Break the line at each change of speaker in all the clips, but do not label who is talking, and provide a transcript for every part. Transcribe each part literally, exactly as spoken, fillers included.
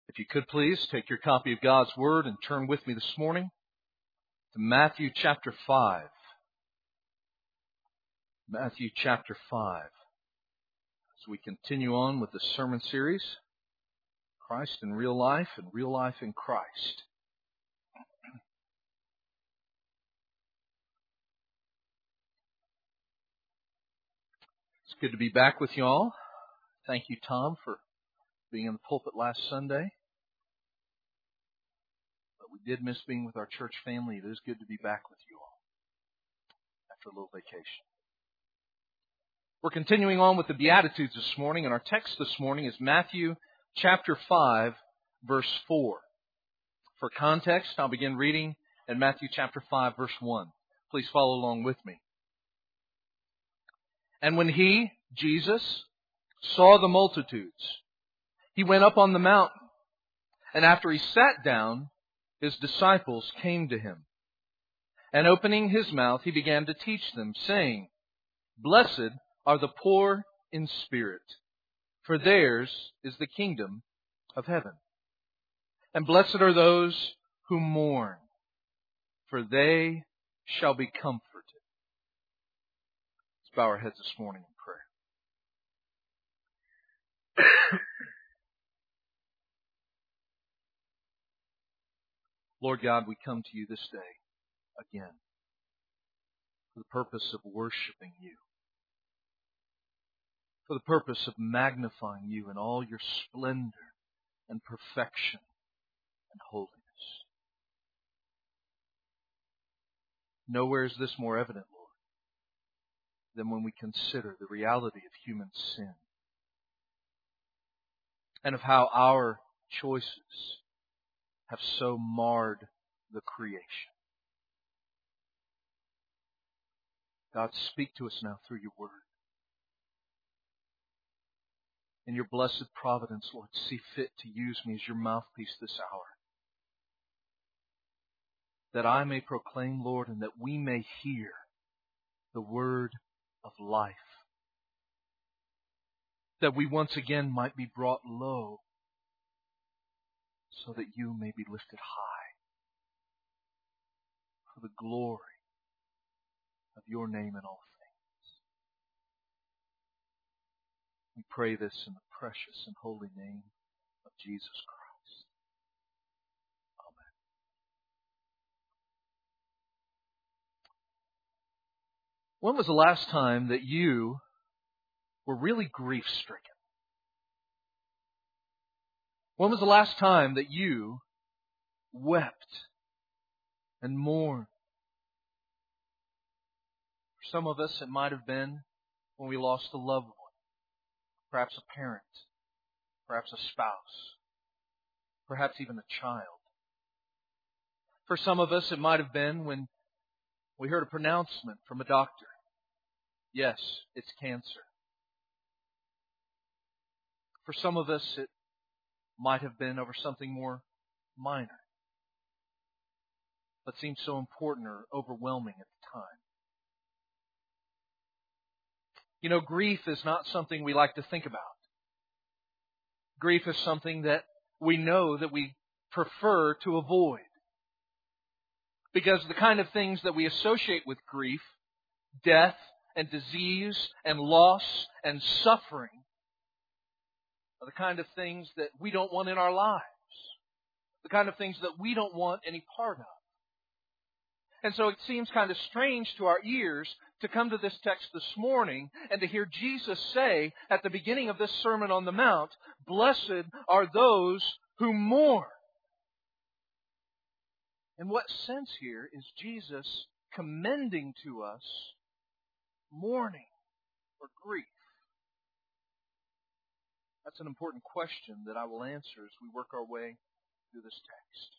If you could please take your copy of God's Word and turn with me this morning to Matthew chapter five. Matthew chapter five. As we continue on with the sermon series, Christ in Real Life and Real Life in Christ. It's good to be back with you all. Thank you, Tom, for being in the pulpit last Sunday. But we did miss being with our church family. It is good to be back with you all after a little vacation. We're continuing on with the Beatitudes this morning, and our text this morning is Matthew chapter five, verse four. For context, I'll begin reading in Matthew chapter five, verse one. Please follow along with me. And when he, Jesus, saw the multitudes, he went up on the mountain, and after he sat down, his disciples came to him. And opening his mouth, he began to teach them, saying, Blessed are the poor in spirit, for theirs is the kingdom of heaven. And blessed are those who mourn, for they shall be comforted. Let's bow our heads this morning in prayer. Lord God, we come to you this day again for the purpose of worshiping you, for the purpose of magnifying you in all your splendor and perfection and holiness. Nowhere is this more evident, Lord, than when we consider the reality of human sin and of how our choices have so marred the creation. God, speak to us now through your word. In your blessed providence, Lord, see fit to use me as your mouthpiece this hour, that I may proclaim, Lord, and that we may hear the word of life, that we once again might be brought low so that you may be lifted high for the glory of your name in all things. We pray this in the precious and holy name of Jesus Christ. Amen. When was the last time that you were really grief-stricken? When was the last time that you wept and mourned? For some of us, it might have been when we lost a loved one, perhaps a parent, perhaps a spouse, perhaps even a child. For some of us, it might have been when we heard a pronouncement from a doctor. Yes, it's cancer. For some of us, it might have been over something more minor, but seemed so important or overwhelming at the time. You know, grief is not something we like to think about. Grief is something that we know that we prefer to avoid. Because the kind of things that we associate with grief, death and disease and loss and suffering, are the kind of things that we don't want in our lives. The kind of things that we don't want any part of. And so it seems kind of strange to our ears to come to this text this morning and to hear Jesus say at the beginning of this Sermon on the Mount, Blessed are those who mourn. In what sense here is Jesus commending to us mourning or grief? That's an important question that I will answer as we work our way through this text.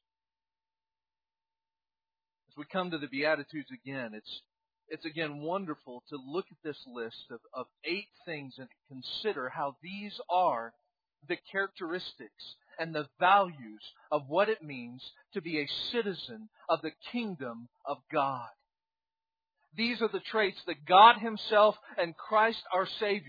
As we come to the Beatitudes again, it's it's again wonderful to look at this list of, of eight things and consider how these are the characteristics and the values of what it means to be a citizen of the kingdom of God. These are the traits that God Himself and Christ our Savior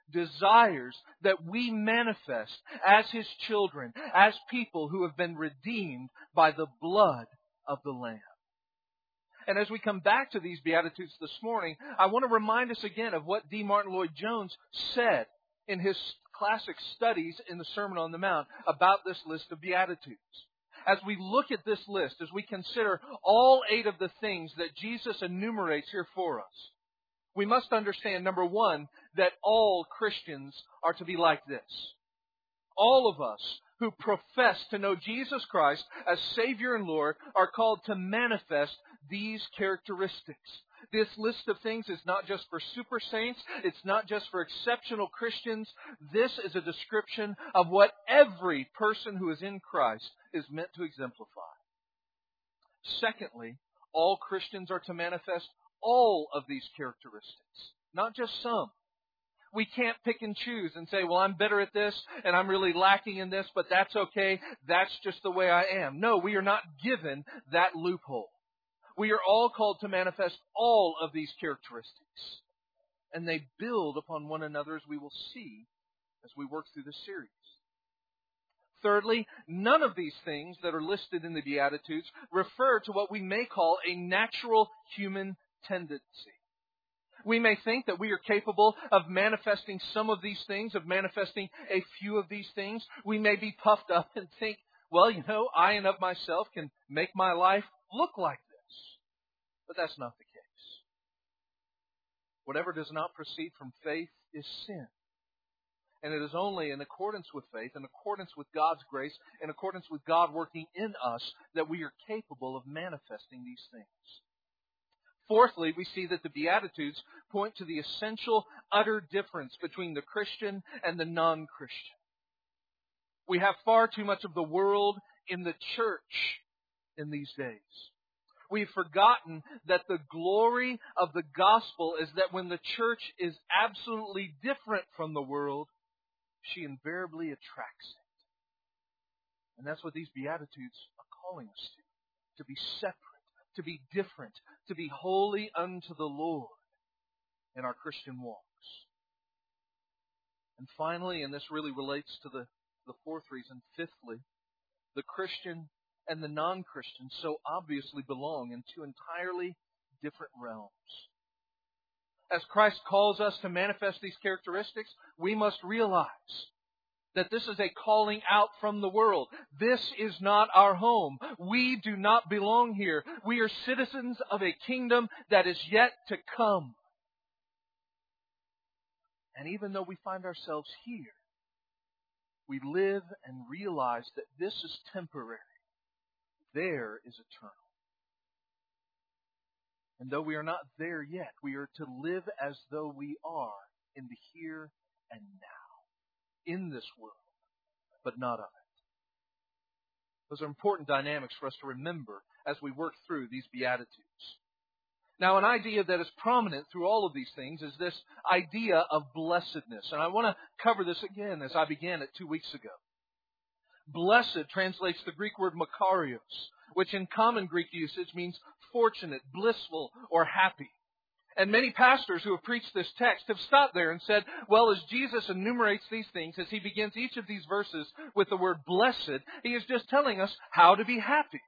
desires that we manifest as His children, as people who have been redeemed by the blood of the Lamb. And as we come back to these Beatitudes this morning, I want to remind us again of what D. Martin Lloyd-Jones said in his classic studies in the Sermon on the Mount about this list of Beatitudes. As we look at this list, as we consider all eight of the things that Jesus enumerates here for us, we must understand, number one, that all Christians are to be like this. All of us who profess to know Jesus Christ as Savior and Lord are called to manifest these characteristics. This list of things is not just for super saints. It's not just for exceptional Christians. This is a description of what every person who is in Christ is meant to exemplify. Secondly, all Christians are to manifest all of these characteristics, not just some. We can't pick and choose and say, well, I'm better at this and I'm really lacking in this, but that's okay. That's just the way I am. No, we are not given that loophole. We are all called to manifest all of these characteristics. And they build upon one another, as we will see as we work through this series. Thirdly, none of these things that are listed in the Beatitudes refer to what we may call a natural human tendency. We may think that we are capable of manifesting some of these things, of manifesting a few of these things. We may be puffed up and think, well, you know, I and of myself can make my life look like this. But that's not the case. Whatever does not proceed from faith is sin. And it is only in accordance with faith, in accordance with God's grace, in accordance with God working in us, that we are capable of manifesting these things. Fourthly, we see that the Beatitudes point to the essential, utter difference between the Christian and the non-Christian. We have far too much of the world in the church in these days. We've forgotten that the glory of the gospel is that when the church is absolutely different from the world, she invariably attracts it. And that's what these Beatitudes are calling us to. To be separate, to be different, to be holy unto the Lord in our Christian walks. And finally, and this really relates to the, the fourth reason, fifthly, the Christian and the non-Christian so obviously belong in two entirely different realms. As Christ calls us to manifest these characteristics, we must realize that this is a calling out from the world. This is not our home. We do not belong here. We are citizens of a kingdom that is yet to come. And even though we find ourselves here, we live and realize that this is temporary. There is eternal. And though we are not there yet, we are to live as though we are in the here and now, in this world, but not of it. Those are important dynamics for us to remember as we work through these Beatitudes. Now, an idea that is prominent through all of these things is this idea of blessedness. And I want to cover this again as I began it two weeks ago. Blessed translates the Greek word makarios, which in common Greek usage means fortunate, blissful, or happy. And many pastors who have preached this text have stopped there and said, well, as Jesus enumerates these things, as He begins each of these verses with the word blessed, He is just telling us how to be happy.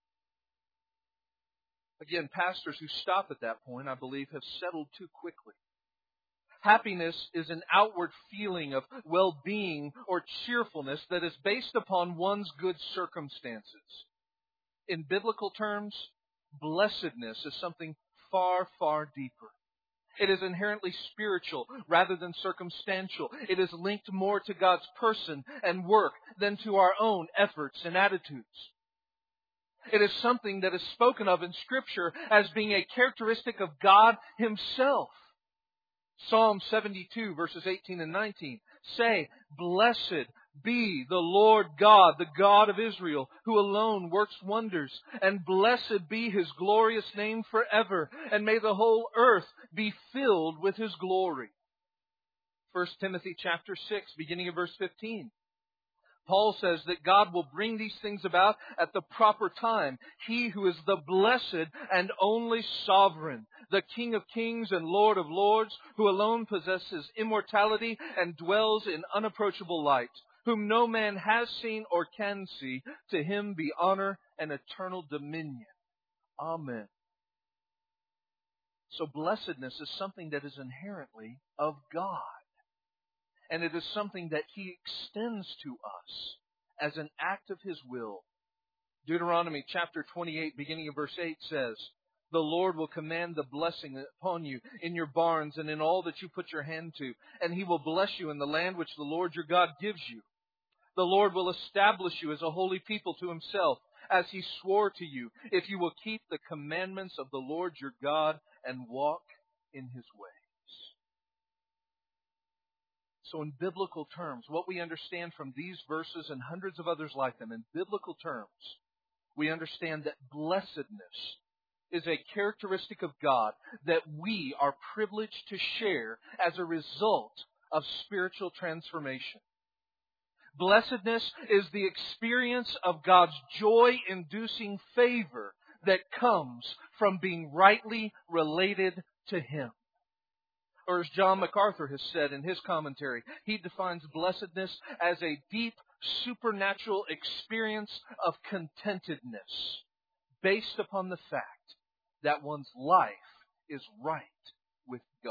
Again, pastors who stop at that point, I believe, have settled too quickly. Happiness is an outward feeling of well-being or cheerfulness that is based upon one's good circumstances. In biblical terms, blessedness is something far, far deeper. It is inherently spiritual rather than circumstantial. It is linked more to God's person and work than to our own efforts and attitudes. It is something that is spoken of in Scripture as being a characteristic of God Himself. Psalm seventy-two, verses eighteen and nineteen say, blessed be the Lord God, the God of Israel, who alone works wonders, and blessed be His glorious name forever, and may the whole earth be filled with His glory. First Timothy chapter six, beginning of verse fifteen. Paul says that God will bring these things about at the proper time. He who is the blessed and only sovereign, the King of kings and Lord of lords, who alone possesses immortality and dwells in unapproachable light, whom no man has seen or can see. To him be honor and eternal dominion. Amen. So blessedness is something that is inherently of God. And it is something that He extends to us as an act of His will. Deuteronomy chapter twenty-eight, beginning of verse eight says, "The Lord will command the blessing upon you in your barns and in all that you put your hand to, and He will bless you in the land which the Lord your God gives you. The Lord will establish you as a holy people to Himself, as He swore to you, if you will keep the commandments of the Lord your God and walk in His ways." So in biblical terms, what we understand from these verses and hundreds of others like them, in biblical terms, we understand that blessedness is a characteristic of God that we are privileged to share as a result of spiritual transformation. Blessedness is the experience of God's joy-inducing favor that comes from being rightly related to Him. Or as John MacArthur has said in his commentary, he defines blessedness as a deep supernatural experience of contentedness based upon the fact that one's life is right with God.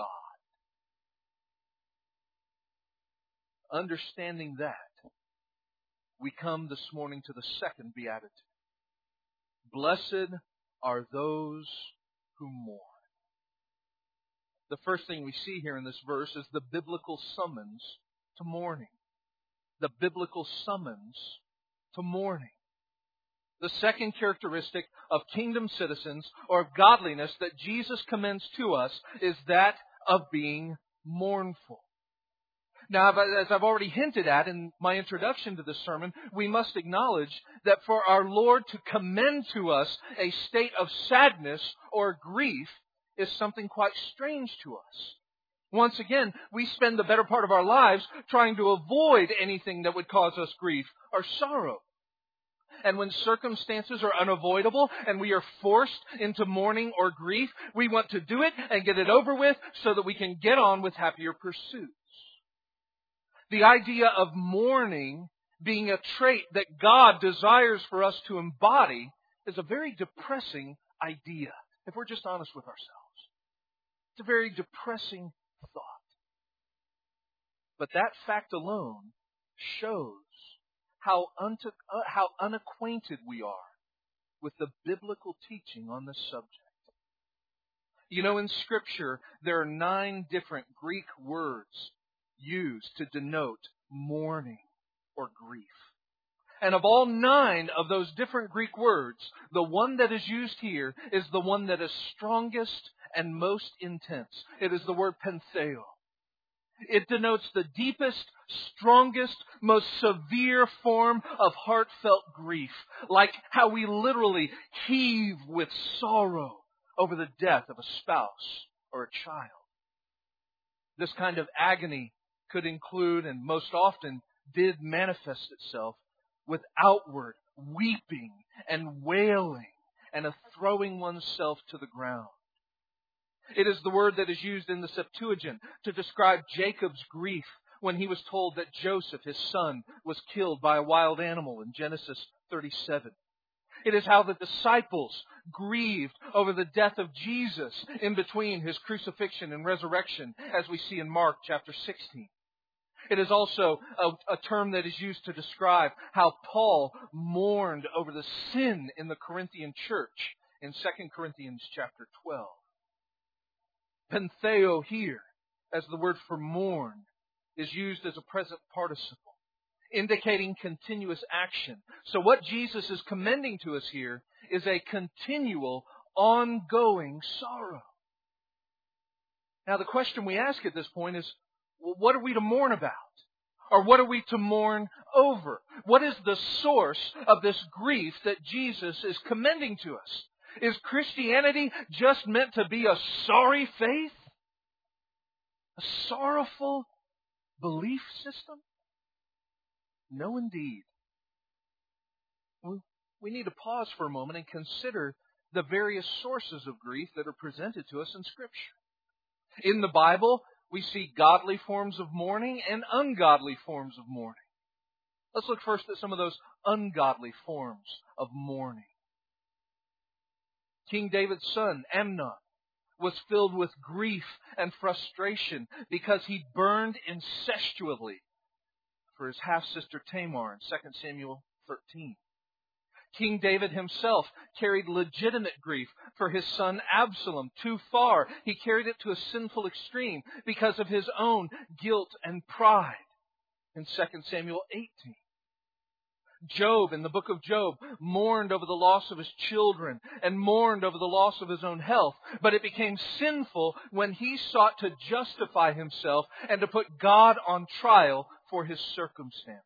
Understanding that, we come this morning to the second beatitude. Blessed are those who mourn. The first thing we see here in this verse is the biblical summons to mourning. The biblical summons to mourning. The second characteristic of kingdom citizens or of godliness that Jesus commends to us is that of being mournful. Now, as I've already hinted at in my introduction to this sermon, we must acknowledge that for our Lord to commend to us a state of sadness or grief is something quite strange to us. Once again, we spend the better part of our lives trying to avoid anything that would cause us grief or sorrow. And when circumstances are unavoidable and we are forced into mourning or grief, we want to do it and get it over with so that we can get on with happier pursuits. The idea of mourning being a trait that God desires for us to embody is a very depressing idea, if we're just honest with ourselves. It's a very depressing thought. But that fact alone shows how, unto, uh, how unacquainted we are with the biblical teaching on this subject. You know, in Scripture, there are nine different Greek words used to denote mourning or grief. And of all nine of those different Greek words, the one that is used here is the one that is strongest and most intense. It is the word pentheo. It denotes the deepest, strongest, most severe form of heartfelt grief, like how we literally heave with sorrow over the death of a spouse or a child. This kind of agony could include, and most often did manifest itself, with outward weeping and wailing and a throwing oneself to the ground. It is the word that is used in the Septuagint to describe Jacob's grief when he was told that Joseph, his son, was killed by a wild animal in Genesis thirty-seven. It is how the disciples grieved over the death of Jesus in between His crucifixion and resurrection, as we see in Mark chapter sixteen. It is also a, a term that is used to describe how Paul mourned over the sin in the Corinthian church in Second Corinthians chapter twelve. Pentheo here, as the word for mourn, is used as a present participle, indicating continuous action. So what Jesus is commending to us here is a continual, ongoing sorrow. Now the question we ask at this point is, well, what are we to mourn about? Or what are we to mourn over? What is the source of this grief that Jesus is commending to us? Is Christianity just meant to be a sorry faith? A sorrowful belief system? No, indeed. We need to pause for a moment and consider the various sources of grief that are presented to us in Scripture. In the Bible, we see godly forms of mourning and ungodly forms of mourning. Let's look first at some of those ungodly forms of mourning. King David's son, Amnon, was filled with grief and frustration because he burned incestuously for his half-sister Tamar in Second Samuel thirteen. King David himself carried legitimate grief for his son Absalom too far. He carried it to a sinful extreme because of his own guilt and pride in Second Samuel eighteen. Job, in the book of Job, mourned over the loss of his children and mourned over the loss of his own health. But it became sinful when he sought to justify himself and to put God on trial for his circumstances.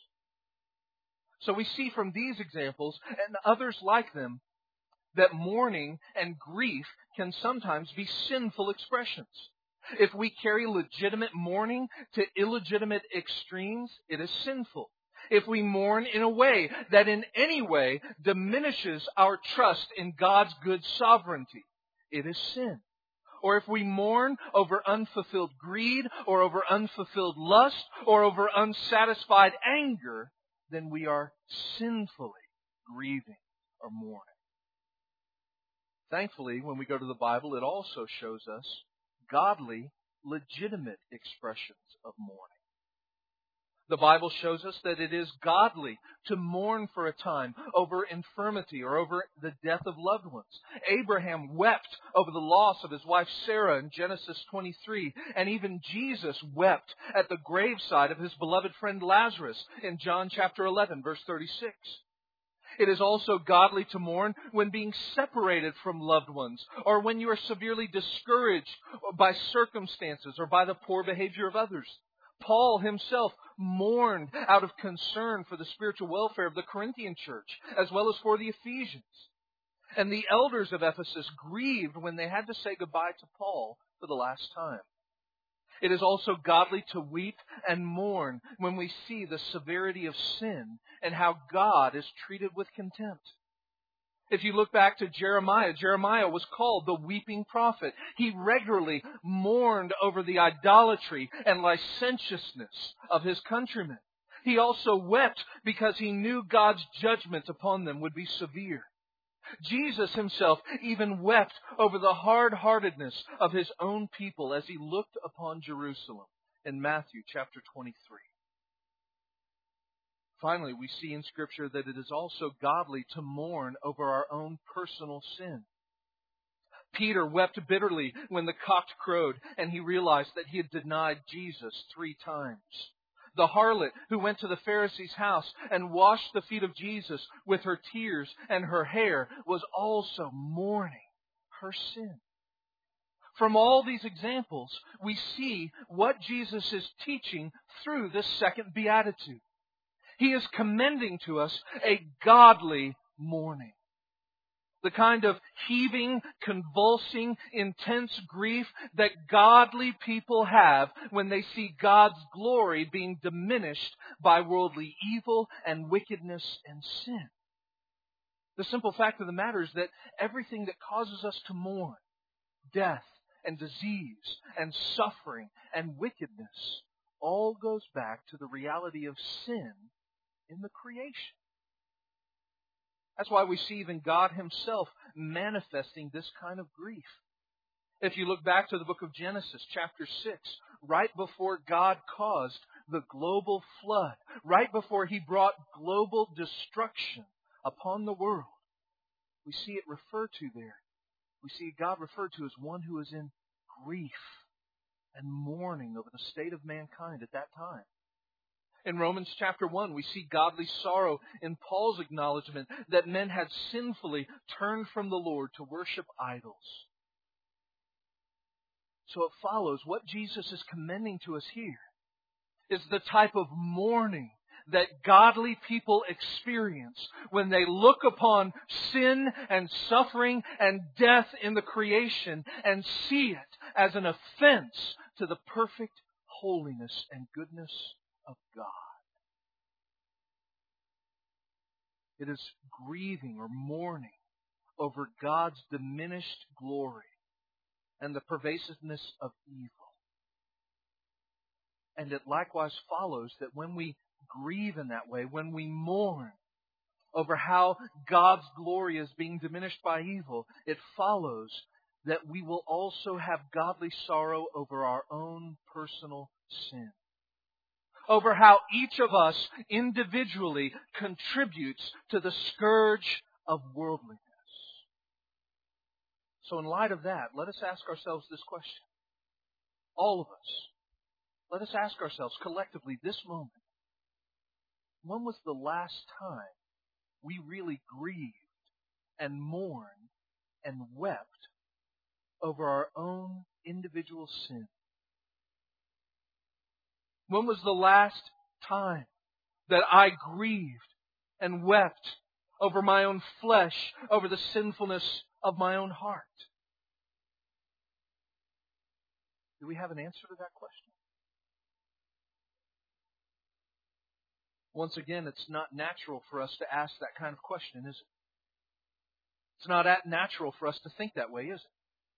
So we see from these examples and others like them that mourning and grief can sometimes be sinful expressions. If we carry legitimate mourning to illegitimate extremes, it is sinful. If we mourn in a way that in any way diminishes our trust in God's good sovereignty, it is sin. Or if we mourn over unfulfilled greed, or over unfulfilled lust, or over unsatisfied anger, then we are sinfully grieving or mourning. Thankfully, when we go to the Bible, it also shows us godly, legitimate expressions of mourning. The Bible shows us that it is godly to mourn for a time over infirmity or over the death of loved ones. Abraham wept over the loss of his wife Sarah in Genesis twenty-three, and even Jesus wept at the graveside of his beloved friend Lazarus in John chapter eleven, verse thirty-six. It is also godly to mourn when being separated from loved ones, or when you are severely discouraged by circumstances or by the poor behavior of others. Paul himself mourned out of concern for the spiritual welfare of the Corinthian church, as well as for the Ephesians. And the elders of Ephesus grieved when they had to say goodbye to Paul for the last time. It is also godly to weep and mourn when we see the severity of sin and how God is treated with contempt. If you look back to Jeremiah, Jeremiah was called the weeping prophet. He regularly mourned over the idolatry and licentiousness of his countrymen. He also wept because he knew God's judgment upon them would be severe. Jesus himself even wept over the hard-heartedness of his own people as he looked upon Jerusalem in Matthew chapter twenty-three. Finally, we see in Scripture that it is also godly to mourn over our own personal sin. Peter wept bitterly when the cock crowed and he realized that he had denied Jesus three times. The harlot who went to the Pharisee's house and washed the feet of Jesus with her tears and her hair was also mourning her sin. From all these examples, we see what Jesus is teaching through this second beatitude. He is commending to us a godly mourning. The kind of heaving, convulsing, intense grief that godly people have when they see God's glory being diminished by worldly evil and wickedness and sin. The simple fact of the matter is that everything that causes us to mourn, death and disease and suffering and wickedness, all goes back to the reality of sin in the creation. That's why we see even God himself manifesting this kind of grief. If you look back to the book of Genesis, chapter six, right before God caused the global flood, right before he brought global destruction upon the world, we see it referred to there. We see God referred to as one who is in grief and mourning over the state of mankind at that time. In Romans chapter one, we see godly sorrow in Paul's acknowledgement that men had sinfully turned from the Lord to worship idols. So it follows what Jesus is commending to us here is the type of mourning that godly people experience when they look upon sin and suffering and death in the creation and see it as an offense to the perfect holiness and goodness of God. It is grieving or mourning over God's diminished glory and the pervasiveness of evil. And it likewise follows that when we grieve in that way, when we mourn over how God's glory is being diminished by evil, it follows that we will also have godly sorrow over our own personal sin. Over how each of us individually contributes to the scourge of worldliness. So in light of that, let us ask ourselves this question. All of us. Let us ask ourselves collectively this moment. When was the last time we really grieved and mourned and wept over our own individual sin? When was the last time that I grieved and wept over my own flesh, over the sinfulness of my own heart? Do we have an answer to that question? Once again, it's not natural for us to ask that kind of question, is it? It's not natural for us to think that way, is it?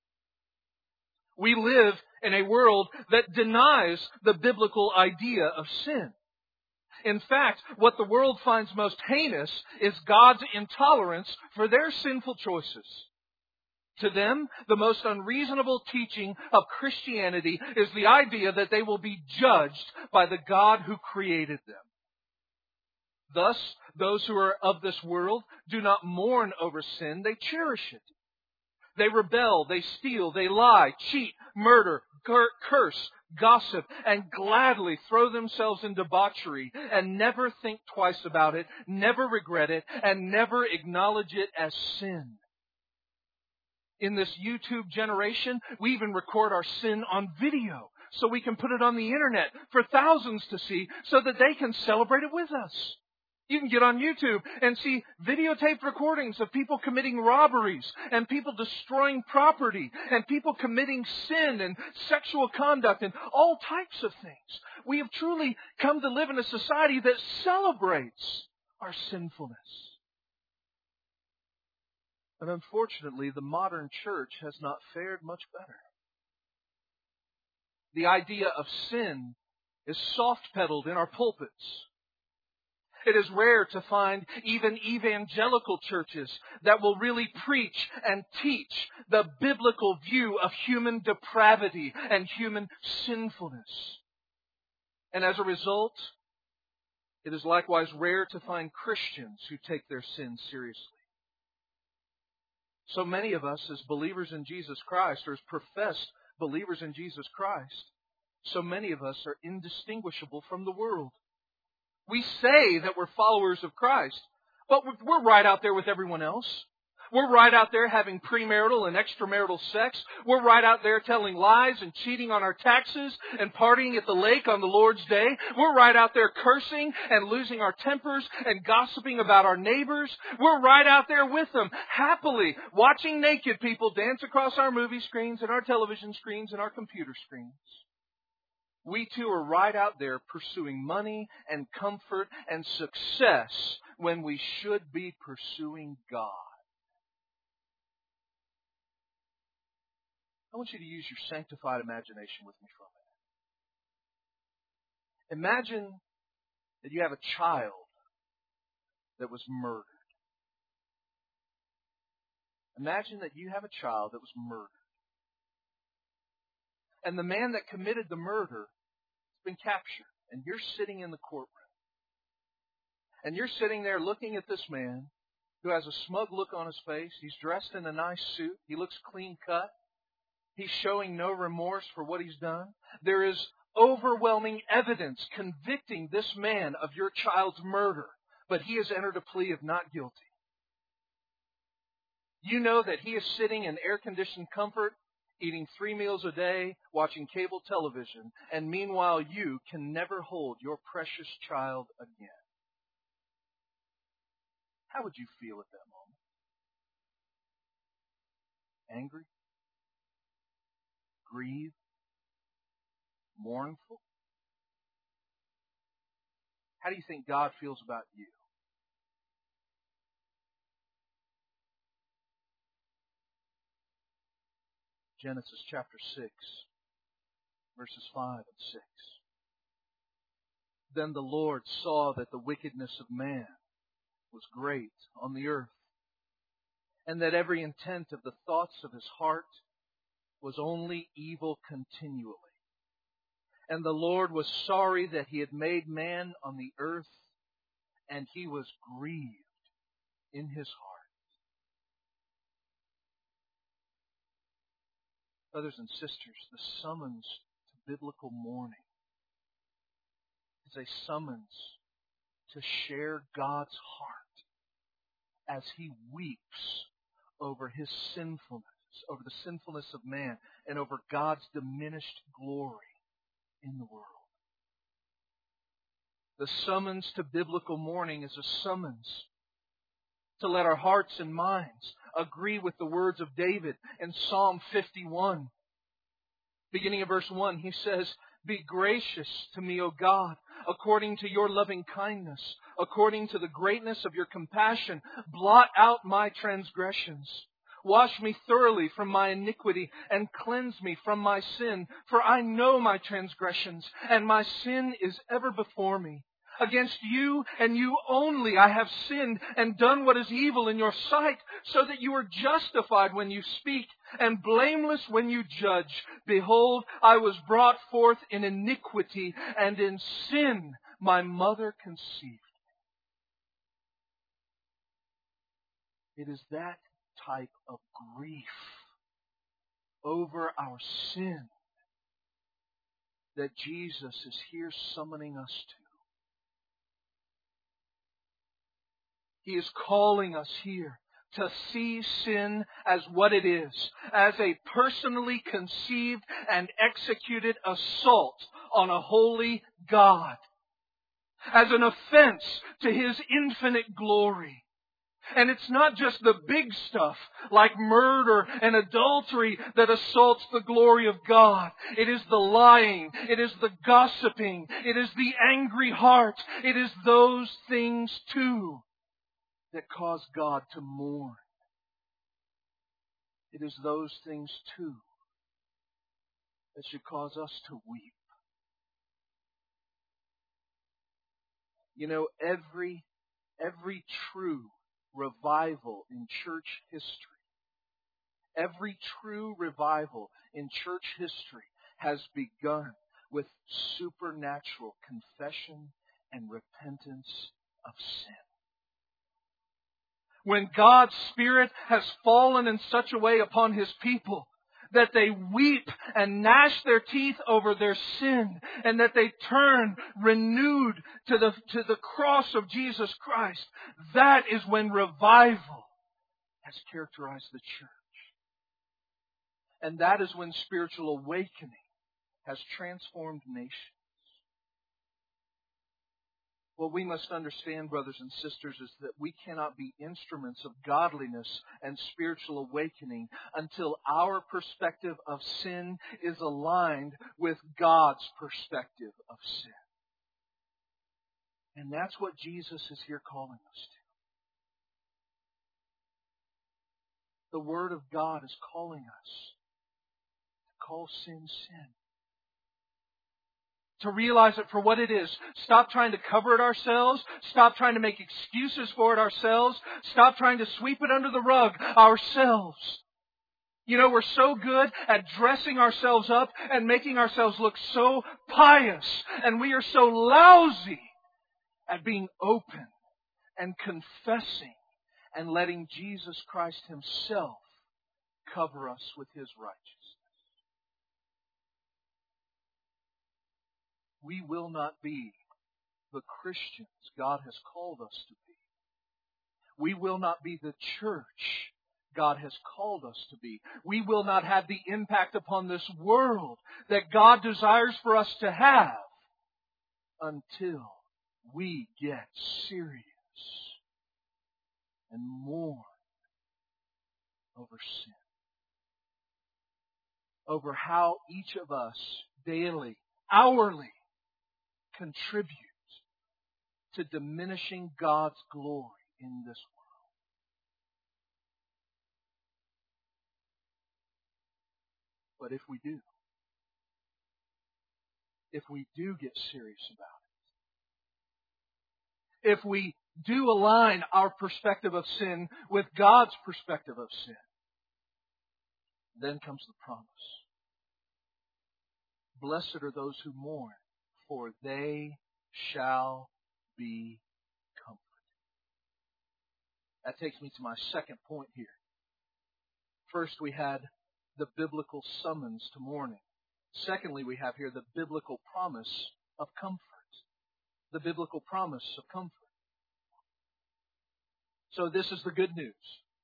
We live in a world that denies the biblical idea of sin. In fact, what the world finds most heinous is God's intolerance for their sinful choices. To them, the most unreasonable teaching of Christianity is the idea that they will be judged by the God who created them. Thus, those who are of this world do not mourn over sin, they cherish it. They rebel, they steal, they lie, cheat, murder, curse, gossip, and gladly throw themselves in debauchery and never think twice about it, never regret it, and never acknowledge it as sin. In this YouTube generation, we even record our sin on video so we can put it on the internet for thousands to see so that they can celebrate it with us. You can get on YouTube and see videotaped recordings of people committing robberies and people destroying property and people committing sin and sexual conduct and all types of things. We have truly come to live in a society that celebrates our sinfulness. And unfortunately, the modern church has not fared much better. The idea of sin is soft-pedaled in our pulpits. It is rare to find even evangelical churches that will really preach and teach the biblical view of human depravity and human sinfulness. And as a result, it is likewise rare to find Christians who take their sin seriously. So many of us as believers in Jesus Christ, or as professed believers in Jesus Christ, so many of us are indistinguishable from the world. We say that we're followers of Christ, but we're right out there with everyone else. We're right out there having premarital and extramarital sex. We're right out there telling lies and cheating on our taxes and partying at the lake on the Lord's day. We're right out there cursing and losing our tempers and gossiping about our neighbors. We're right out there with them, happily watching naked people dance across our movie screens and our television screens and our computer screens. We too are right out there pursuing money and comfort and success when we should be pursuing God. I want you to use your sanctified imagination with me for a minute. Imagine that you have a child that was murdered. Imagine that you have a child that was murdered. And the man that committed the murder has been captured. And you're sitting in the courtroom. And you're sitting there looking at this man who has a smug look on his face. He's dressed in a nice suit. He looks clean cut. He's showing no remorse for what he's done. There is overwhelming evidence convicting this man of your child's murder. But he has entered a plea of not guilty. You know that he is sitting in air-conditioned comfort, eating three meals a day, watching cable television, and meanwhile you can never hold your precious child again. How would you feel at that moment? Angry? Grieved? Mournful? How do you think God feels about you? Genesis chapter six, verses five and six. Then the Lord saw that the wickedness of man was great on the earth, and that every intent of the thoughts of his heart was only evil continually. And the Lord was sorry that He had made man on the earth, and He was grieved in His heart. Brothers and sisters, the summons to biblical mourning is a summons to share God's heart as He weeps over His sinfulness, over the sinfulness of man, and over God's diminished glory in the world. The summons to biblical mourning is a summons to let our hearts and minds agree with the words of David in Psalm fifty-one. Beginning of verse one, he says, "Be gracious to me, O God, according to your loving kindness, according to the greatness of your compassion, blot out my transgressions. Wash me thoroughly from my iniquity and cleanse me from my sin. For I know my transgressions, and my sin is ever before me. Against you and you only I have sinned and done what is evil in your sight, so that you are justified when you speak and blameless when you judge. Behold, I was brought forth in iniquity, and in sin my mother conceived." It is that type of grief over our sin that Jesus is here summoning us to. He is calling us here to see sin as what it is, as a personally conceived and executed assault on a holy God, as an offense to His infinite glory. And it's not just the big stuff like murder and adultery that assaults the glory of God. It is the lying. It is the gossiping. It is the angry heart. It is those things too that cause God to mourn. It is those things too that should cause us to weep. You know, every, every true revival in church history, every true revival in church history has begun with supernatural confession and repentance of sin. When God's Spirit has fallen in such a way upon His people that they weep and gnash their teeth over their sin, and that they turn renewed to the, to the cross of Jesus Christ, that is when revival has characterized the church. And that is when spiritual awakening has transformed nations. What we must understand, brothers and sisters, is that we cannot be instruments of godliness and spiritual awakening until our perspective of sin is aligned with God's perspective of sin. And that's what Jesus is here calling us to. The Word of God is calling us to call sin, sin. To realize it for what it is. Stop trying to cover it ourselves. Stop trying to make excuses for it ourselves. Stop trying to sweep it under the rug ourselves. You know, we're so good at dressing ourselves up and making ourselves look so pious. And we are so lousy at being open and confessing and letting Jesus Christ Himself cover us with His righteousness. We will not be the Christians God has called us to be. We will not be the church God has called us to be. We will not have the impact upon this world that God desires for us to have until we get serious and mourn over sin. Over how each of us daily, hourly, contribute to diminishing God's glory in this world. But if we do, if we do get serious about it, if we do align our perspective of sin with God's perspective of sin, then comes the promise. Blessed are those who mourn, for they shall be comforted. That takes me to my second point here. First, we had the biblical summons to mourning. Secondly, we have here the biblical promise of comfort. The biblical promise of comfort. So this is the good news.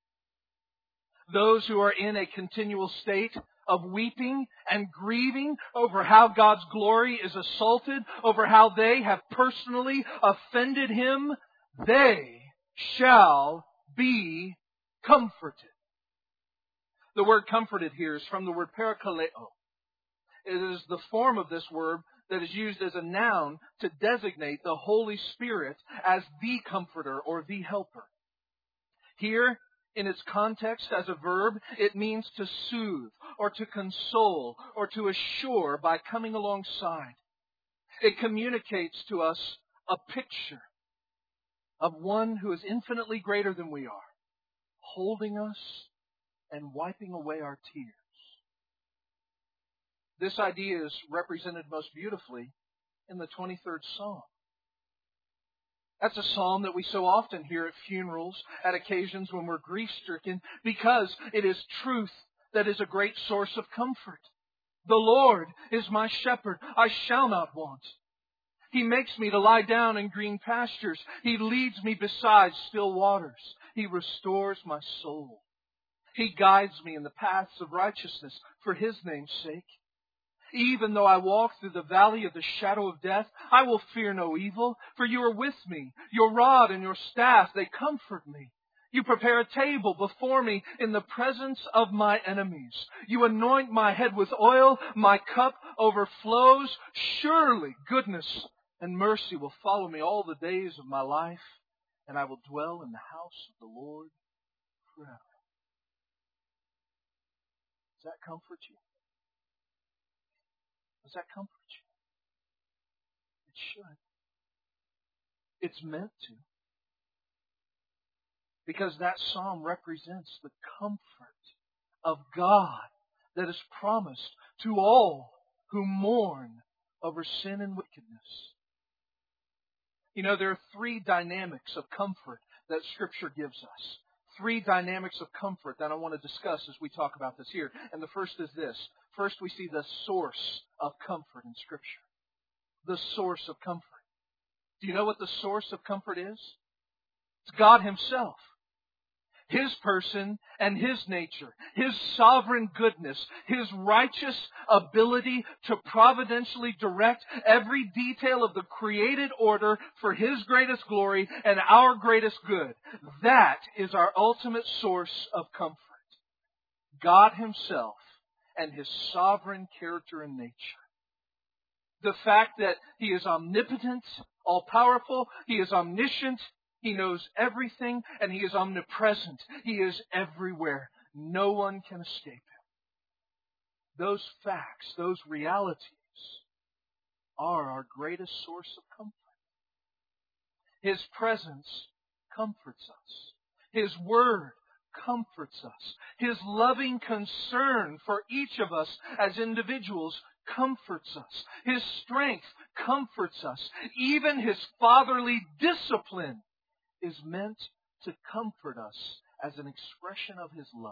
Those who are in a continual state of weeping and grieving over how God's glory is assaulted, over how they have personally offended Him, they shall be comforted. The word comforted here is from the word parakaleo. It is the form of this word that is used as a noun to designate the Holy Spirit as the comforter or the helper. Here, in its context as a verb, it means to soothe or to console or to assure by coming alongside. It communicates to us a picture of one who is infinitely greater than we are, holding us and wiping away our tears. This idea is represented most beautifully in the twenty-third Psalm. That's a psalm that we so often hear at funerals, at occasions when we're grief-stricken, because it is truth that is a great source of comfort. The Lord is my shepherd, I shall not want. He makes me to lie down in green pastures. He leads me beside still waters. He restores my soul. He guides me in the paths of righteousness for His name's sake. Even though I walk through the valley of the shadow of death, I will fear no evil, for You are with me. Your rod and Your staff, they comfort me. You prepare a table before me in the presence of my enemies. You anoint my head with oil, my cup overflows. Surely goodness and mercy will follow me all the days of my life, and I will dwell in the house of the Lord forever. Does that comfort you? Does that comfort you? It should. It's meant to. Because that psalm represents the comfort of God that is promised to all who mourn over sin and wickedness. You know, there are three dynamics of comfort that Scripture gives us. Three dynamics of comfort that I want to discuss as we talk about this here. And the first is this. First, we see the source of comfort in Scripture. The source of comfort. Do you know what the source of comfort is? It's God Himself. His person and His nature, His sovereign goodness, His righteous ability to providentially direct every detail of the created order for His greatest glory and our greatest good. That is our ultimate source of comfort. God Himself and His sovereign character and nature. The fact that He is omnipotent, all-powerful, He is omniscient, He knows everything, and He is omnipresent. He is everywhere. No one can escape Him. Those facts, those realities, are our greatest source of comfort. His presence comforts us. His Word comforts us. His loving concern for each of us as individuals comforts us. His strength comforts us. Even His fatherly discipline is meant to comfort us as an expression of His love.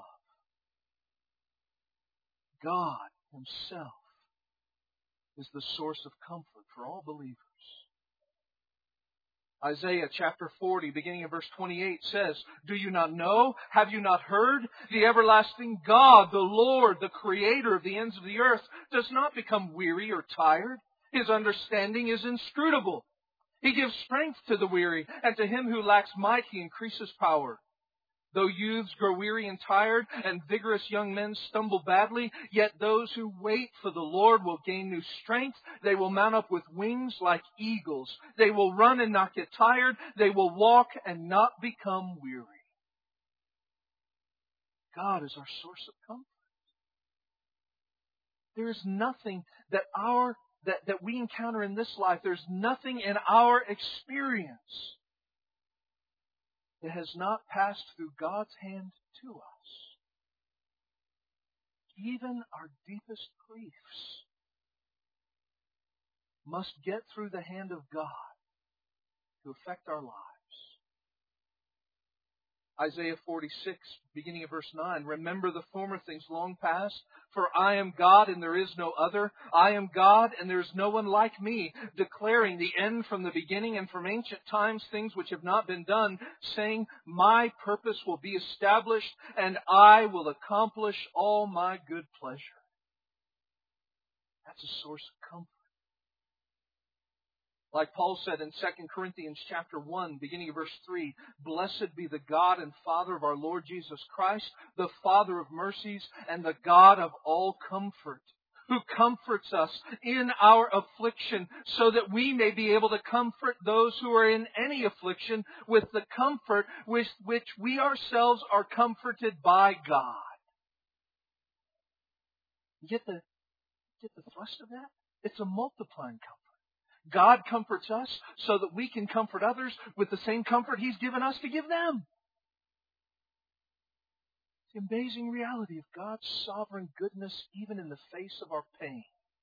God Himself is the source of comfort for all believers. Isaiah chapter forty, beginning in verse twenty-eight says, "Do you not know? Have you not heard? The everlasting God, the Lord, the Creator of the ends of the earth, does not become weary or tired. His understanding is inscrutable. He gives strength to the weary, and to him who lacks might He increases power. Though youths grow weary and tired, and vigorous young men stumble badly, yet those who wait for the Lord will gain new strength. They will mount up with wings like eagles. They will run and not get tired. They will walk and not become weary." God is our source of comfort. There is nothing that our that, that we encounter in this life, there's nothing in our experience that has not passed through God's hand to us. Even our deepest griefs must get through the hand of God to affect our lives. Isaiah forty-six, beginning of verse nine, remember the former things long past, for I am God and there is no other. I am God and there is no one like me, declaring the end from the beginning and from ancient times things which have not been done, saying, my purpose will be established and I will accomplish all my good pleasure. That's a source of comfort. Like Paul said in Second Corinthians chapter one, beginning of verse three, blessed be the God and Father of our Lord Jesus Christ, the Father of mercies and the God of all comfort, who comforts us in our affliction so that we may be able to comfort those who are in any affliction with the comfort with which we ourselves are comforted by God. You get the, get the thrust of that? It's a multiplying comfort. God comforts us so that we can comfort others with the same comfort He's given us to give them. It's the amazing reality of God's sovereign goodness even in the face of our pain.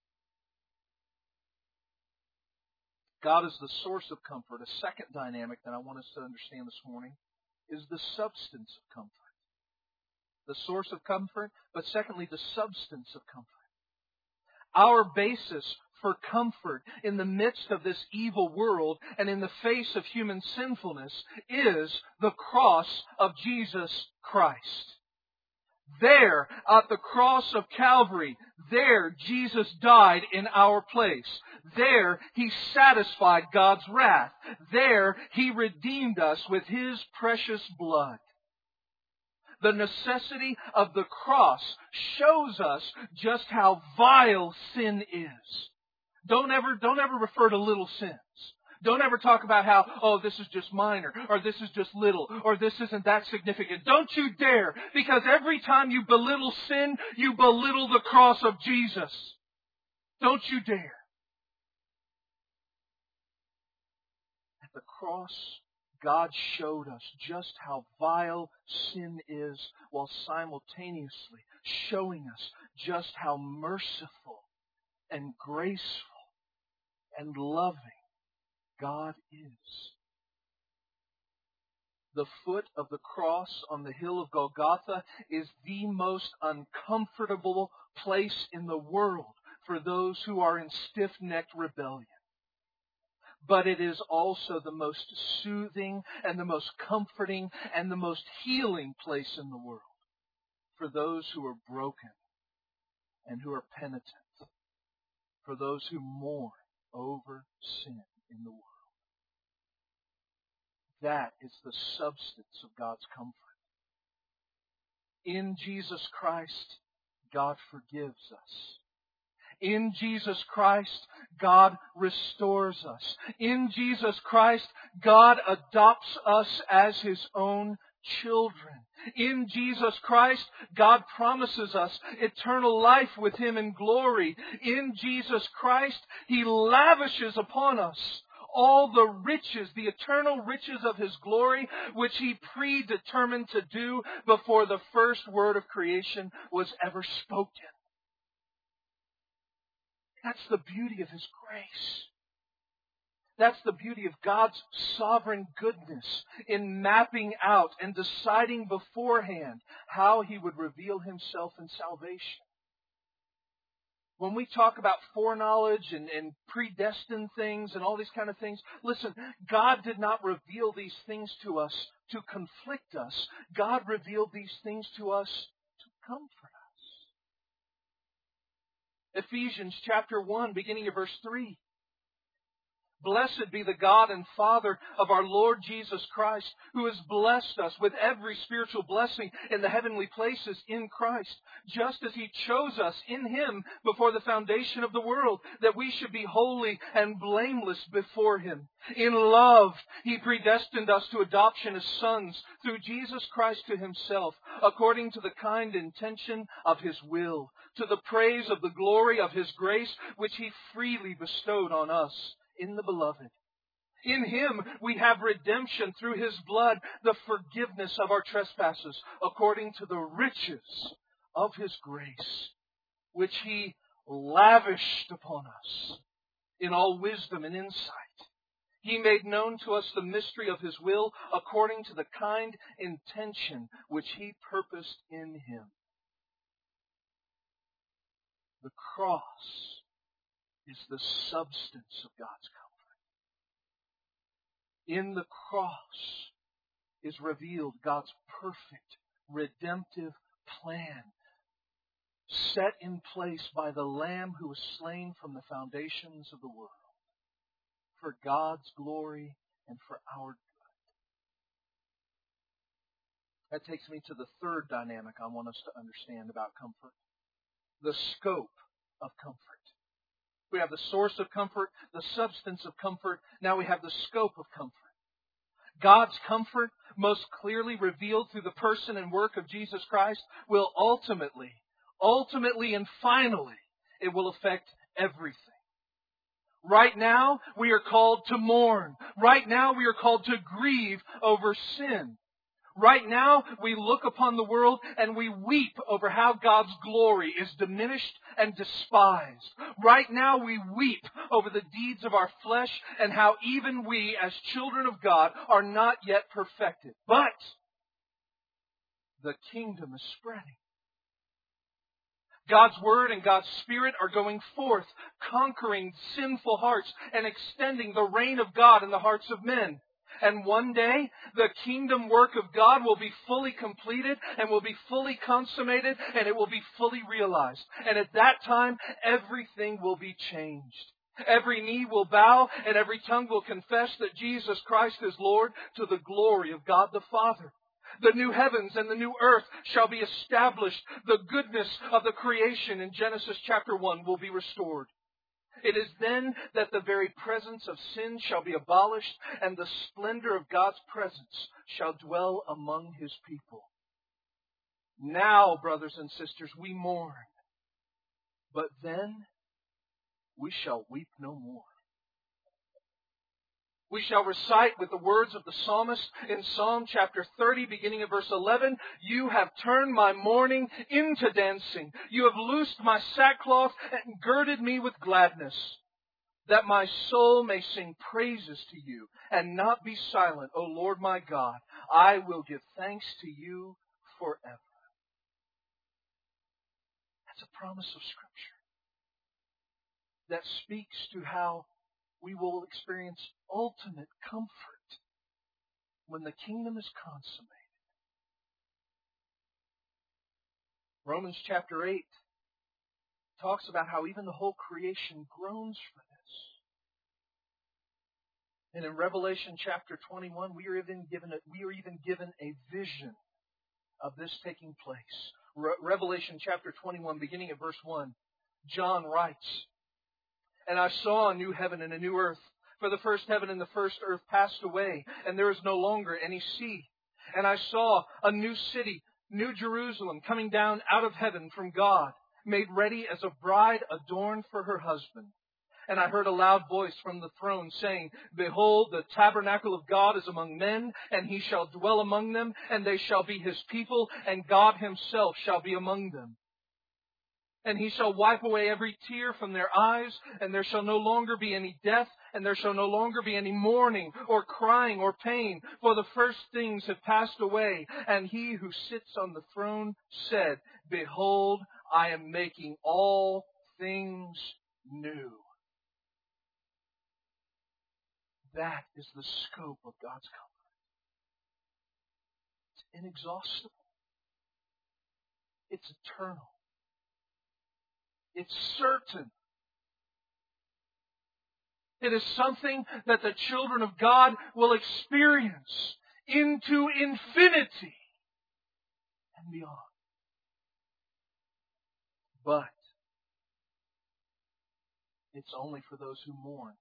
God is the source of comfort. A second dynamic that I want us to understand this morning is the substance of comfort. The source of comfort, but secondly, the substance of comfort. Our basis for comfort in the midst of this evil world and in the face of human sinfulness is the cross of Jesus Christ. There, at the cross of Calvary, there Jesus died in our place. There He satisfied God's wrath. There He redeemed us with His precious blood. The necessity of the cross shows us just how vile sin is. Don't ever, don't ever refer to little sins. Don't ever talk about how, oh, this is just minor, or this is just little, or this isn't that significant. Don't you dare, because every time you belittle sin, you belittle the cross of Jesus. Don't you dare. At the cross, God showed us just how vile sin is, while simultaneously showing us just how merciful and graceful and loving God is. The foot of the cross on the hill of Golgotha is the most uncomfortable place in the world for those who are in stiff-necked rebellion. But it is also the most soothing and the most comforting and the most healing place in the world for those who are broken and who are penitent, for those who mourn over sin in the world. That is the substance of God's comfort. In Jesus Christ, God forgives us. In Jesus Christ, God restores us. In Jesus Christ, God adopts us as His own children. In Jesus Christ, God promises us eternal life with Him in glory. In Jesus Christ, He lavishes upon us all the riches, the eternal riches of His glory, which He predetermined to do before the first word of creation was ever spoken. That's the beauty of His grace. That's the beauty of God's sovereign goodness in mapping out and deciding beforehand how He would reveal Himself in salvation. When we talk about foreknowledge and, and predestined things and all these kind of things, listen, God did not reveal these things to us to conflict us. God revealed these things to us to comfort us. Ephesians chapter one, beginning of verse three. Blessed be the God and Father of our Lord Jesus Christ, who has blessed us with every spiritual blessing in the heavenly places in Christ, just as He chose us in Him before the foundation of the world, that we should be holy and blameless before Him. In love, He predestined us to adoption as sons through Jesus Christ to Himself, according to the kind intention of His will, to the praise of the glory of His grace, which He freely bestowed on us in the Beloved. In Him we have redemption through His blood, the forgiveness of our trespasses, according to the riches of His grace, which He lavished upon us in all wisdom and insight. He made known to us the mystery of His will, according to the kind intention which He purposed in Him. The cross is the substance of God's comfort. In the cross is revealed God's perfect, redemptive plan, set in place by the Lamb who was slain from the foundations of the world, for God's glory and for our good. That takes me to the third dynamic I want us to understand about comfort: the scope of comfort. We have the source of comfort, the substance of comfort. Now we have the scope of comfort. God's comfort, most clearly revealed through the person and work of Jesus Christ, will ultimately, ultimately and finally, it will affect everything. Right now, we are called to mourn. Right now, we are called to grieve over sin. Right now, we look upon the world and we weep over how God's glory is diminished and despised. Right now, we weep over the deeds of our flesh and how even we, as children of God, are not yet perfected. But the kingdom is spreading. God's Word and God's Spirit are going forth, conquering sinful hearts and extending the reign of God in the hearts of men. And one day, the kingdom work of God will be fully completed and will be fully consummated and it will be fully realized. And at that time, everything will be changed. Every knee will bow and every tongue will confess that Jesus Christ is Lord, to the glory of God the Father. The new heavens and the new earth shall be established. The goodness of the creation in Genesis chapter one will be restored. It is then that the very presence of sin shall be abolished and the splendor of God's presence shall dwell among His people. Now, brothers and sisters, we mourn, but then we shall weep no more. We shall recite with the words of the psalmist in Psalm chapter thirty, beginning at verse eleven, "You have turned my mourning into dancing. You have loosed my sackcloth and girded me with gladness, that my soul may sing praises to you and not be silent. O Lord my God, I will give thanks to you forever." That's a promise of Scripture that speaks to how we will experience ultimate comfort when the kingdom is consummated. Romans chapter eight talks about how even the whole creation groans for this. And in Revelation chapter twenty-one, we are even given a, we are even given a vision of this taking place. Re- Revelation chapter twenty-one, beginning at verse one, John writes, "And I saw a new heaven and a new earth. For the first heaven and the first earth passed away, and there is no longer any sea. And I saw a new city, New Jerusalem, coming down out of heaven from God, made ready as a bride adorned for her husband. And I heard a loud voice from the throne saying, 'Behold, the tabernacle of God is among men, and He shall dwell among them, and they shall be His people, and God Himself shall be among them. And He shall wipe away every tear from their eyes, and there shall no longer be any death, and there shall no longer be any mourning, or crying, or pain, for the first things have passed away.' And He who sits on the throne said, 'Behold, I am making all things new.'" That is the scope of God's comfort. It's inexhaustible. It's eternal. It's certain. It is something that the children of God will experience into infinity and beyond. But it's only for those who mourn.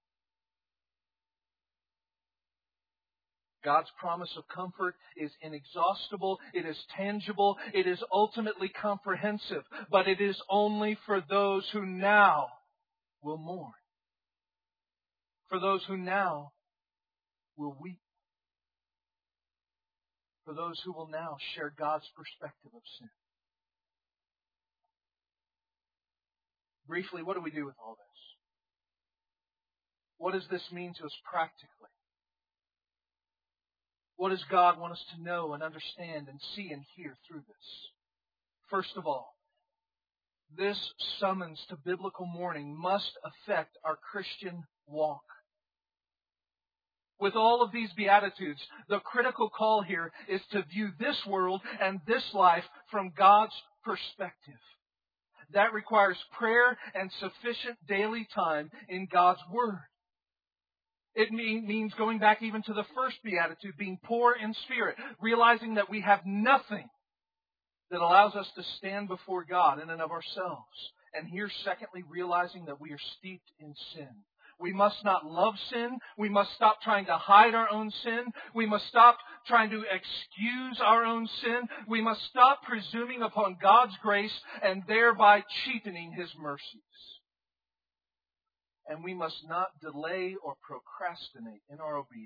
God's promise of comfort is inexhaustible, it is tangible, it is ultimately comprehensive, but it is only for those who now will mourn. For those who now will weep. For those who will now share God's perspective of sin. Briefly, what do we do with all this? What does this mean to us practically? What does God want us to know and understand and see and hear through this? First of all, this summons to biblical mourning must affect our Christian walk. With all of these Beatitudes, the critical call here is to view this world and this life from God's perspective. That requires prayer and sufficient daily time in God's Word. It mean, means going back even to the first Beatitude, being poor in spirit, realizing that we have nothing that allows us to stand before God in and of ourselves. And here, secondly, realizing that we are steeped in sin. We must not love sin. We must stop trying to hide our own sin. We must stop trying to excuse our own sin. We must stop presuming upon God's grace and thereby cheapening His mercies. And we must not delay or procrastinate in our obedience.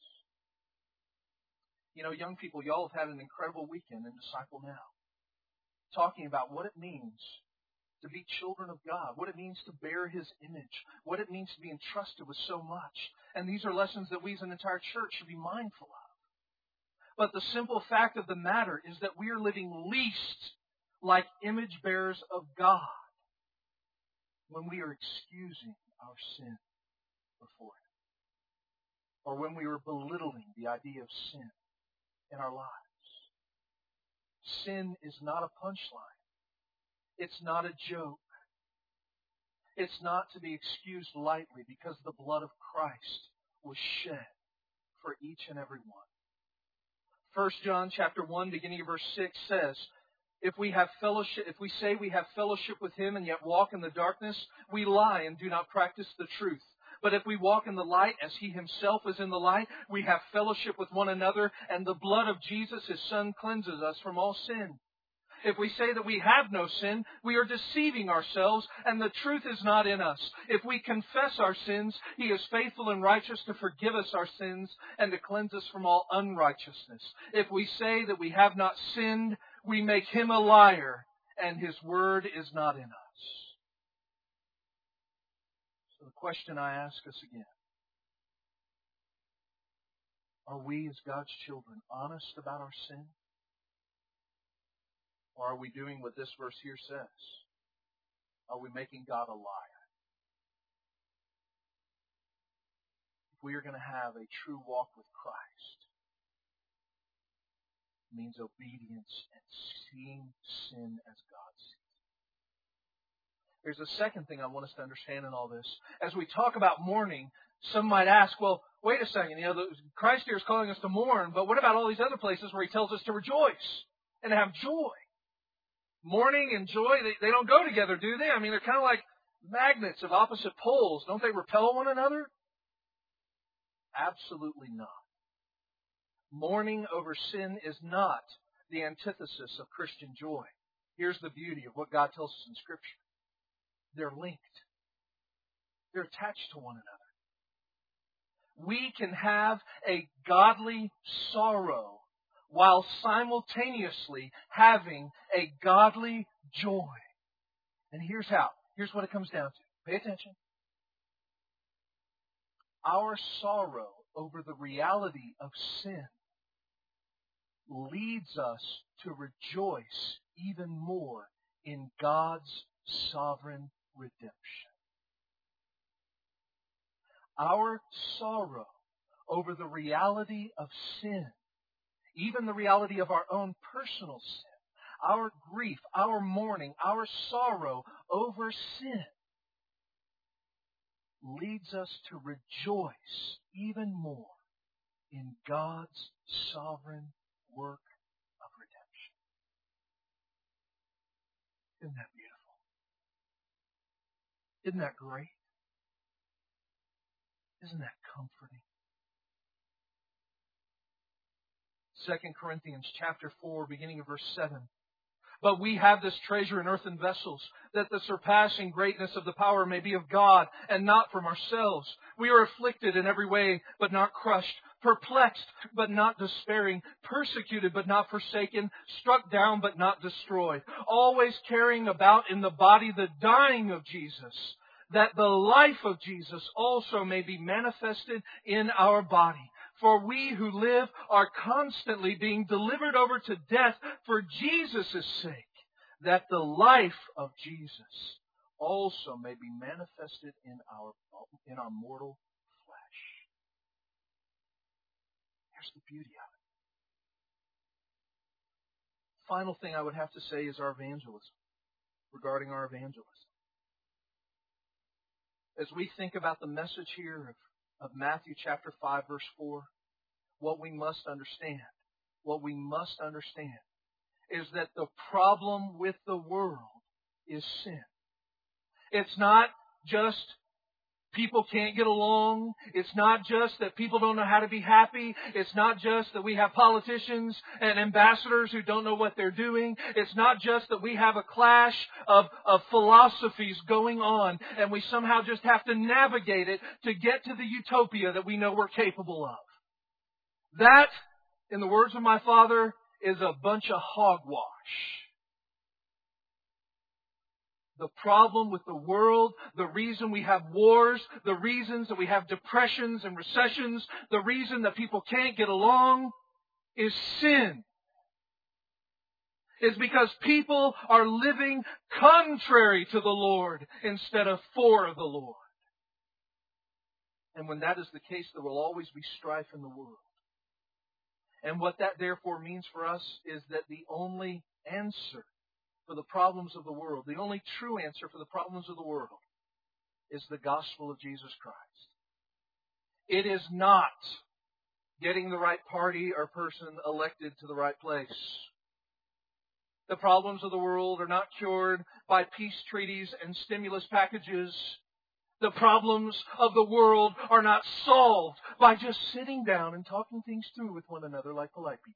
You know, young people, y'all have had an incredible weekend in Disciple Now, talking about what it means to be children of God, what it means to bear His image, what it means to be entrusted with so much. And these are lessons that we as an entire church should be mindful of. But the simple fact of the matter is that we are living least like image bearers of God when we are excusing our sin before Him, or when we are belittling the idea of sin in our lives. Sin is not a punchline. It's not a joke. It's not to be excused lightly because the blood of Christ was shed for each and every one. First John chapter one, beginning of verse six says, If we have fellowship, if we say we have fellowship with Him and yet walk in the darkness, we lie and do not practice the truth. But if we walk in the light as He Himself is in the light, we have fellowship with one another, and the blood of Jesus, His Son, cleanses us from all sin. If we say that we have no sin, we are deceiving ourselves, and the truth is not in us. If we confess our sins, He is faithful and righteous to forgive us our sins and to cleanse us from all unrighteousness. If we say that we have not sinned, we make Him a liar, and His word is not in us. So the question I ask us again, are we as God's children honest about our sin? Or are we doing what this verse here says? Are we making God a liar? If we are going to have a true walk with Christ, it means obedience and seeing sin as God sees it. There's a second thing I want us to understand in all this. As we talk about mourning, some might ask, well, wait a second, you know, the, Christ here is calling us to mourn, but what about all these other places where He tells us to rejoice and to have joy? Mourning and joy, they, they don't go together, do they? I mean, they're kind of like magnets of opposite poles. Don't they repel one another? Absolutely not. Mourning over sin is not the antithesis of Christian joy. Here's the beauty of what God tells us in Scripture. They're linked. They're attached to one another. We can have a godly sorrow while simultaneously having a godly joy. And here's how. Here's what it comes down to. Pay attention. Our sorrow over the reality of sin leads us to rejoice even more in God's sovereign redemption. Our sorrow over the reality of sin, even the reality of our own personal sin, our grief, our mourning, our sorrow over sin leads us to rejoice even more in God's sovereign work of redemption. Isn't that beautiful? Isn't that great? Isn't that comforting? Second Corinthians chapter four, beginning of verse seven. But we have this treasure in earthen vessels, that the surpassing greatness of the power may be of God, and not from ourselves. We are afflicted in every way, but not crushed, perplexed, but not despairing, persecuted, but not forsaken, struck down, but not destroyed, always carrying about in the body the dying of Jesus, that the life of Jesus also may be manifested in our body. For we who live are constantly being delivered over to death for Jesus' sake, that the life of Jesus also may be manifested in our, in our mortal flesh. Here's the beauty of it. Final thing I would have to say is our evangelism, regarding our evangelism. As we think about the message here of of Matthew chapter five, verse four, what we must understand, what we must understand is that the problem with the world is sin. It's not just people can't get along. It's not just that people don't know how to be happy. It's not just that we have politicians and ambassadors who don't know what they're doing. It's not just that we have a clash of, of philosophies going on and we somehow just have to navigate it to get to the utopia that we know we're capable of. That, in the words of my father, is a bunch of hogwash. The problem with the world, the reason we have wars, the reasons that we have depressions and recessions, the reason that people can't get along is sin. It's because people are living contrary to the Lord instead of for the Lord. And when that is the case, there will always be strife in the world. And what that therefore means for us is that the only answer for the problems of the world, the only true answer for the problems of the world, is the gospel of Jesus Christ. It is not getting the right party or person elected to the right place. The problems of the world are not cured by peace treaties and stimulus packages. The problems of the world are not solved by just sitting down and talking things through with one another like polite people.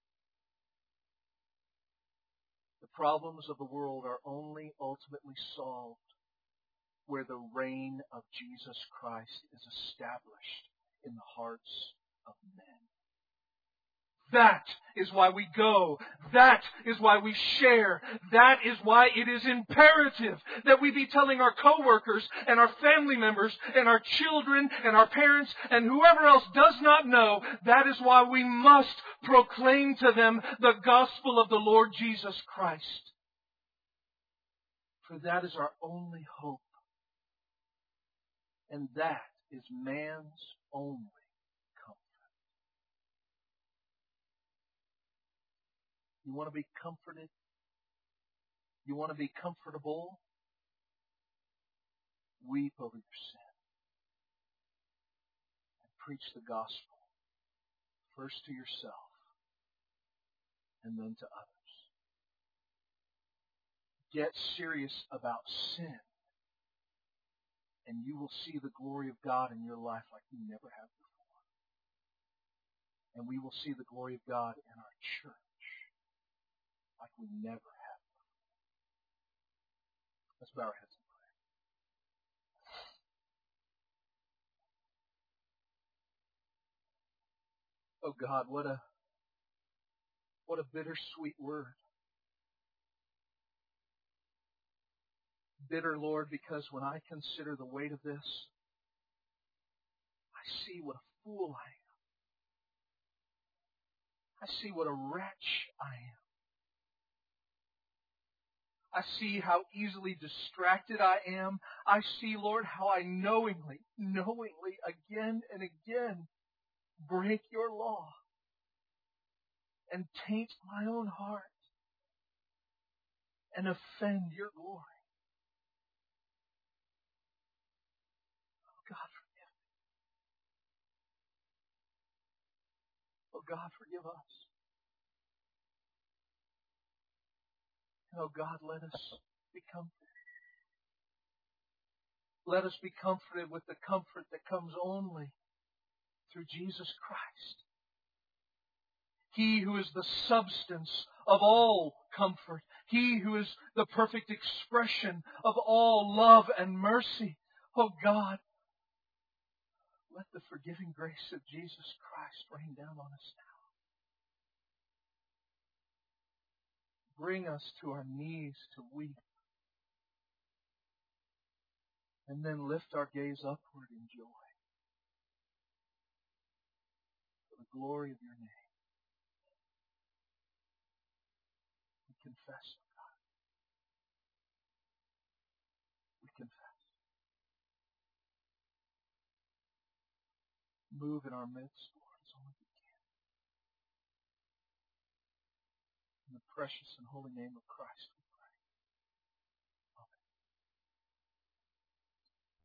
The problems of the world are only ultimately solved where the reign of Jesus Christ is established in the hearts of men. That is why we go. That is why we share. That is why it is imperative that we be telling our coworkers and our family members and our children and our parents and whoever else does not know. That is why we must proclaim to them the gospel of the Lord Jesus Christ. For that is our only hope. And that is man's only comfort. You want to be comforted? You want to be comfortable? Weep over your sin. And preach the gospel. First to yourself. And then to others. Get serious about sin. And you will see the glory of God in your life like you never have before. And we will see the glory of God in our church like we never have before. Let's bow our heads and pray. Oh God, what a what a bittersweet word. Bitter, Lord, because when I consider the weight of this, I see what a fool I am. I see what a wretch I am. I see how easily distracted I am. I see, Lord, how I knowingly, knowingly, again and again, break your law and taint my own heart and offend your glory. God, forgive us. And oh God, let us be comforted. Let us be comforted with the comfort that comes only through Jesus Christ. He who is the substance of all comfort. He who is the perfect expression of all love and mercy. Oh God, let the forgiving grace of Jesus Christ rain down on us now. Bring us to our knees to weep. And then lift our gaze upward in joy. For the glory of your name. We confess, oh God. We confess. Move in our midst, Lord, as only you can. In the precious and holy name of Christ.